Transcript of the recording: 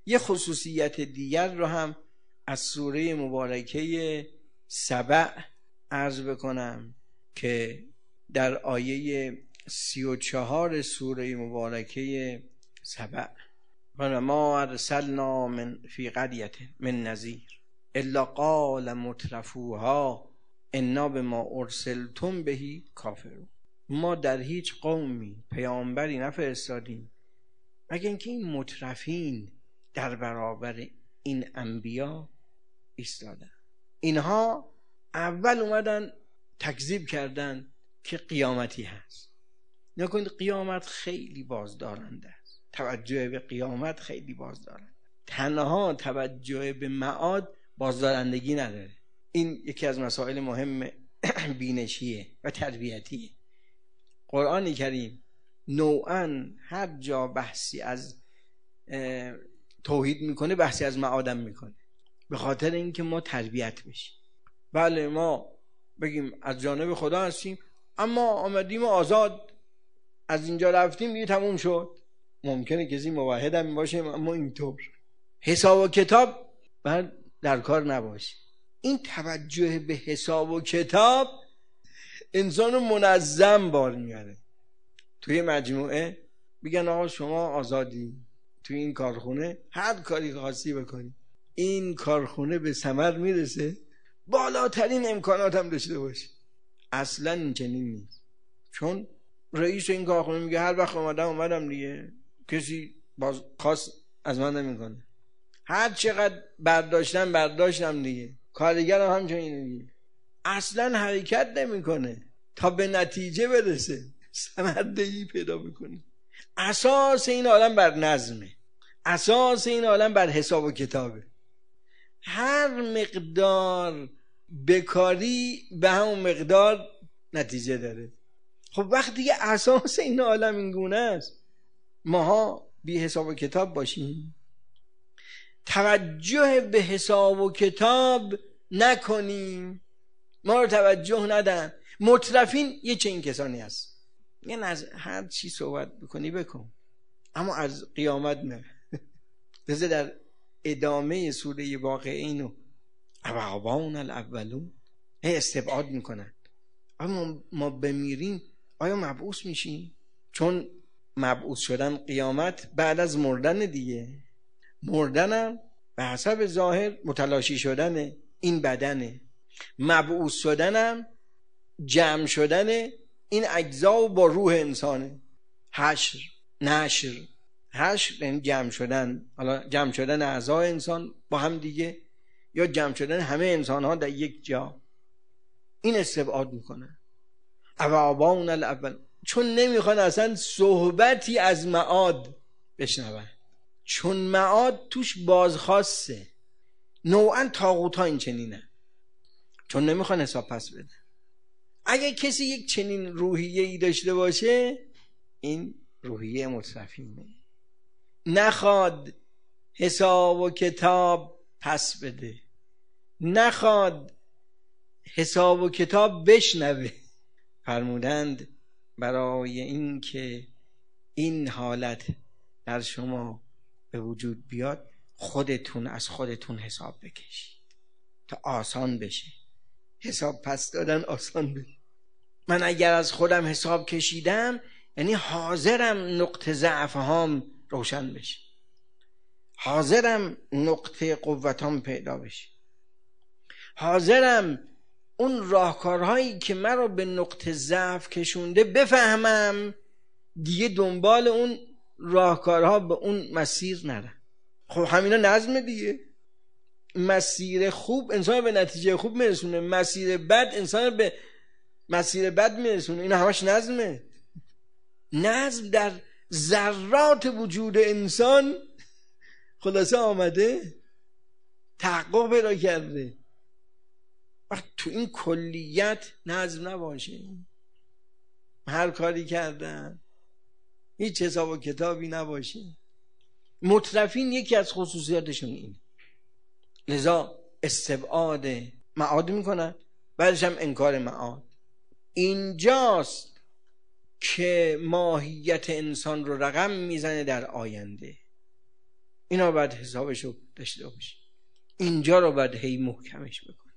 یه خصوصیت دیگر رو هم از سوره مبارکه سبع عرض بکنم که در آیه 34 سوره مبارکه سبع: و ما ارسلنا من فی قریة من نذیر الا قال مترفوها انا بما ارسلتم به کافرون. ما در هیچ قومی پیامبری نفرستادیم مگر اینکه این مترفین در برابر این انبیا ایستادن. اینها اول اومدن تکذیب کردن که قیامتی هست. نکنید قیامت خیلی بازدارنده است. توجه به قیامت خیلی بازدارنده. تنها توجه به معاد بازدارندگی نداره. این یکی از مسائل مهم بینشیه و تربیتیه. قرآن کریم نوعاً هر جا بحثی از توحید میکنه بحثی از معادم میکنه، به خاطر اینکه ما تربیت بشیم. بله ما بگیم از جانب خدا هستیم، اما آمدیم آزاد از اینجا رفتیم دیگه تموم شد. ممکنه کسی موحد هم باشه اما اینطور حساب و کتاب بعد در کار نباشه. این توجه به حساب و کتاب انسان رو منظم بار میاره. توی مجموعه بگن آقا شما آزادی، توی این کارخونه هر کاری خاصی بکنی، این کارخونه به ثمر میرسه، بالاترین امکانات هم داشته باشه. اصلا این چنین نیست. چون رئیس این کارخونه میگه هر وقت اومدم دیگه، کسی باز خاص از من نمیکنه، هر چقدر برداشتم دیگه. کارگرم همچنین دیگه، اصلا حرکت نمیکنه تا به نتیجه برسه، ثمردهی پیدا بکنه. اساس این عالم بر نظمه، اساس این عالم بر حساب و کتابه. هر مقدار بکاری به همون مقدار نتیجه داره. خب وقتی که اساس این عالم این گونه است، ماها بی حساب و کتاب باشیم، توجه به حساب و کتاب نکنیم، ما رو توجه ندن. مترفین یه چنین کسانی هست، یعنی از هر چی صحبت بکنی بکن اما از قیامت نه. بذار در ادامه سوره واقعین و اوابان الاولون استبعاد میکنن. اما ما بمیریم آیا مبعوث میشیم؟ چون مبعوث شدن قیامت بعد از مردن دیگه. مردنم به حسب ظاهر متلاشی شدن این بدنه، مبعوث شدنم جمع شدن این اجزا با روح انسانه. حشر یعنی جمع شدن، حالا جمع شدن اعضای انسان با هم دیگه یا جمع شدن همه انسان ها در یک جا. این استبعاد میکنه. اوابان الاول، چون نمیخوان اصلا صحبتی از معاد بشنون، چون معاد توش بازخواسته. نوعا طاغوت ها این چنینه، چون نمیخوان حساب پس بده. اگه کسی یک چنین روحیه ای داشته باشه، این روحیه مترفینه، نخواد حساب و کتاب پس بده، نخواد حساب و کتاب بشنوه. فرمودند برای این که این حالت در شما به وجود بیاد، خودتون از خودتون حساب بکشید تا آسان بشه. حساب پس دادن آسان بشه. من اگر از خودم حساب کشیدم، یعنی حاضرم نقطه ضعف هام روشن بشه، حاضرم نقطه قوتام پیدا بشه، حاضرم اون راهکارهایی که من رو به نقطه ضعف کشونده بفهمم، دیگه دنبال اون راهکارها به اون مسیر نرم. خب همینا نظم دیگه. مسیر خوب انسان به نتیجه خوب میرسونه، مسیر بد انسان به مسیر بد میرسونه. این همش نظمه. نظم در ذرات وجود انسان خلاصه آمده، تحقق پیدا کرده. وقت تو این کلیت نظم نباشه، هر کاری کردن، هیچ حساب و کتابی نباشه. مترفین یکی از خصوصیاتشون این، لذا استبعاد معاد میکنن، بعدش هم انکار معاد. اینجاست که ماهیت انسان رو رقم میزنه در آینده. اینا باید حسابشو داشته باشی. اینجا رو باید هی محکمش بکنی.